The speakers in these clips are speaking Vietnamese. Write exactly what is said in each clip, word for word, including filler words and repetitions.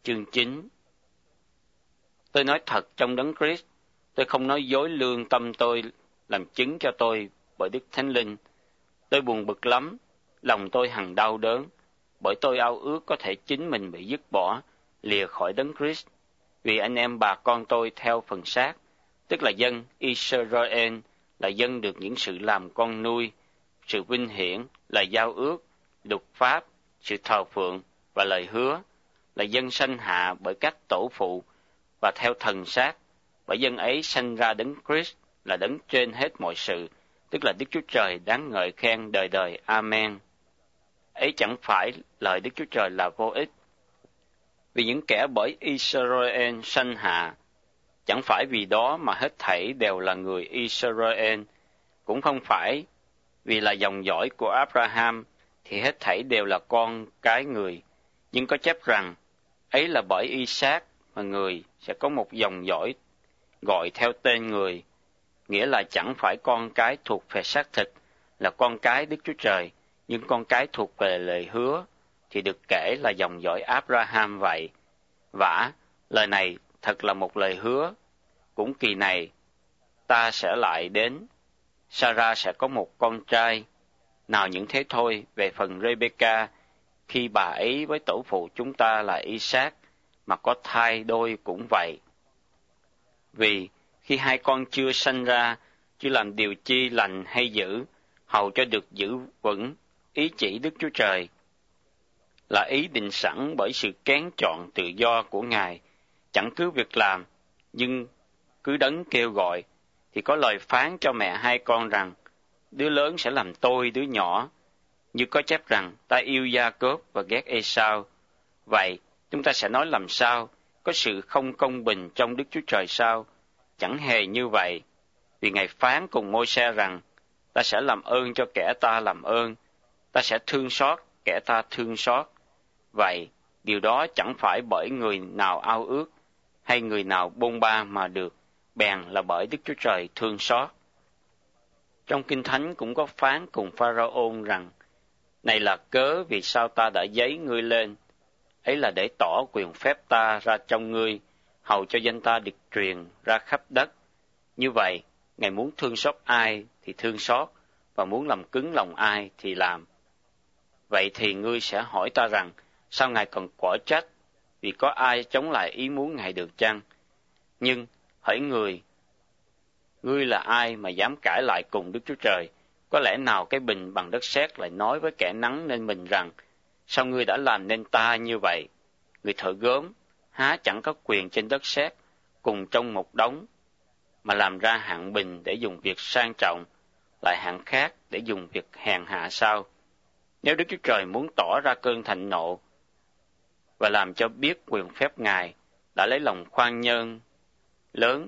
Chương chín. Tôi nói thật trong Đấng Christ, tôi không nói dối, lương tâm tôi làm chứng cho tôi bởi Đức Thánh Linh. Tôi buồn bực lắm, lòng tôi hằng đau đớn, bởi tôi ao ước có thể chính mình bị dứt bỏ, lìa khỏi Đấng Christ, vì anh em bà con tôi theo phần xác, tức là dân Israel, là dân được những sự làm con nuôi, sự vinh hiển, là giao ước, luật pháp, sự thờ phượng và lời hứa, là dân sanh hạ bởi các tổ phụ và theo thần xác, bởi dân ấy sanh ra Đấng Christ là đấng trên hết mọi sự, tức là Đức Chúa Trời đáng ngợi khen đời đời. Amen. Ấy chẳng phải lời Đức Chúa Trời là vô ích, vì những kẻ bởi Israel sanh hạ, chẳng phải vì đó mà hết thảy đều là người Israel, cũng không phải vì là dòng dõi của Abraham thì hết thảy đều là con cái người, nhưng có chép rằng ấy là bởi Isaac mà người sẽ có một dòng dõi gọi theo tên người, nghĩa là chẳng phải con cái thuộc về xác thịt là con cái Đức Chúa Trời, nhưng con cái thuộc về lời hứa thì được kể là dòng dõi Abraham vậy. Vả, lời này thật là một lời hứa, cũng kỳ này ta sẽ lại đến, Sarah sẽ có một con trai. Nào những thế thôi, về phần Rebecca, khi bà ấy với tổ phụ chúng ta là Isaac mà có thai đôi cũng vậy. Vì khi hai con chưa sanh ra, chưa làm điều chi lành hay dữ, hầu cho được giữ vững ý chỉ Đức Chúa Trời, là ý định sẵn bởi sự kén chọn tự do của Ngài, chẳng cứ việc làm, nhưng cứ đấng kêu gọi, thì có lời phán cho mẹ hai con rằng, đứa lớn sẽ làm tôi đứa nhỏ, như có chép rằng, ta yêu Gia-cốp và ghét Ê-sao. Vậy, chúng ta sẽ nói làm sao? Có sự không công bình trong Đức Chúa Trời sao? Chẳng hề như vậy, vì Ngài phán cùng Môi-se rằng, ta sẽ làm ơn cho kẻ ta làm ơn, ta sẽ thương xót kẻ ta thương xót. Vậy, điều đó chẳng phải bởi người nào ao ước, hay người nào bôn ba mà được, bèn là bởi Đức Chúa Trời thương xót. Trong Kinh Thánh cũng có phán cùng Pharaoh rằng, này là cớ vì sao ta đã giấy ngươi lên, ấy là để tỏ quyền phép ta ra trong ngươi, hầu cho danh ta được truyền ra khắp đất. Như vậy, Ngài muốn thương xót ai thì thương xót, và muốn làm cứng lòng ai thì làm. Vậy thì ngươi sẽ hỏi ta rằng, sao Ngài còn quở trách, vì có ai chống lại ý muốn Ngài được chăng? Nhưng, hỡi người, ngươi là ai mà dám cãi lại cùng Đức Chúa Trời? Có lẽ nào cái bình bằng đất sét lại nói với kẻ nắng nên mình rằng, sao ngươi đã làm nên ta như vậy? Người thợ gốm, há chẳng có quyền trên đất sét, cùng trong một đống, mà làm ra hạng bình để dùng việc sang trọng, lại hạng khác để dùng việc hèn hạ sao? Nếu Đức Chúa Trời muốn tỏ ra cơn thịnh nộ và làm cho biết quyền phép Ngài, đã lấy lòng khoan nhân lớn,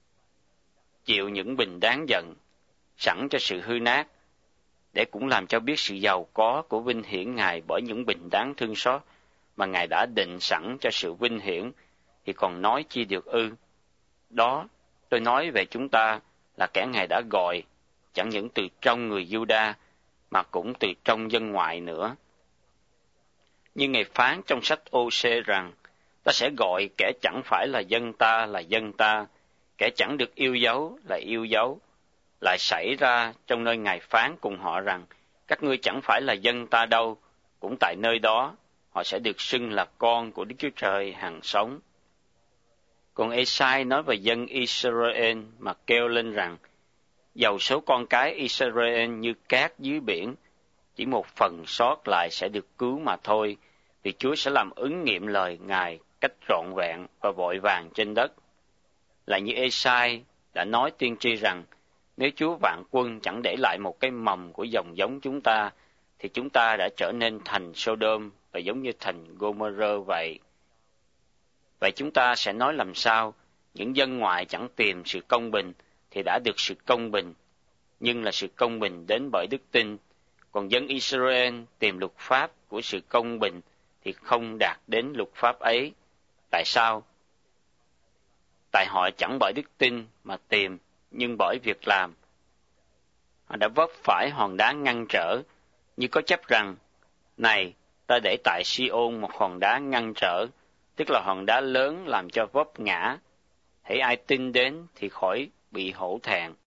chịu những bình đáng giận, sẵn cho sự hư nát, để cũng làm cho biết sự giàu có của vinh hiển Ngài bởi những bình đáng thương xót mà Ngài đã định sẵn cho sự vinh hiển, thì còn nói chi được ư? Đó, tôi nói về chúng ta là kẻ Ngài đã gọi, chẳng những từ trong người Giu-đa, mà cũng từ trong dân ngoại nữa. Như Ngài phán trong sách Ô-sê rằng, ta sẽ gọi kẻ chẳng phải là dân ta là dân ta, kẻ chẳng được yêu dấu là yêu dấu. Lại xảy ra trong nơi Ngài phán cùng họ rằng, các ngươi chẳng phải là dân ta đâu, cũng tại nơi đó, họ sẽ được xưng là con của Đức Chúa Trời hằng sống. Còn Ê-sai nói về dân Israel mà kêu lên rằng, dầu số con cái Israel như cát dưới biển, chỉ một phần sót lại sẽ được cứu mà thôi, vì Chúa sẽ làm ứng nghiệm lời Ngài cách trọn vẹn và vội vàng trên đất. Lại như Ê-sai đã nói tiên tri rằng, nếu Chúa vạn quân chẳng để lại một cái mầm của dòng giống chúng ta, thì chúng ta đã trở nên thành Sodom và giống như thành Gomorrah vậy. Vậy chúng ta sẽ nói làm sao? Những dân ngoại chẳng tìm sự công bình thì đã được sự công bình, nhưng là sự công bình đến bởi đức tin. Còn dân Israel tìm luật pháp của sự công bình thì không đạt đến luật pháp ấy. Tại sao? Tại họ chẳng bởi đức tin mà tìm, nhưng bởi việc làm. Họ đã vấp phải hòn đá ngăn trở, như có chép rằng, này, ta để tại Si-ôn một hòn đá ngăn trở, tức là hòn đá lớn làm cho vấp ngã. Hễ ai tin đến thì khỏi bị hổ thẹn.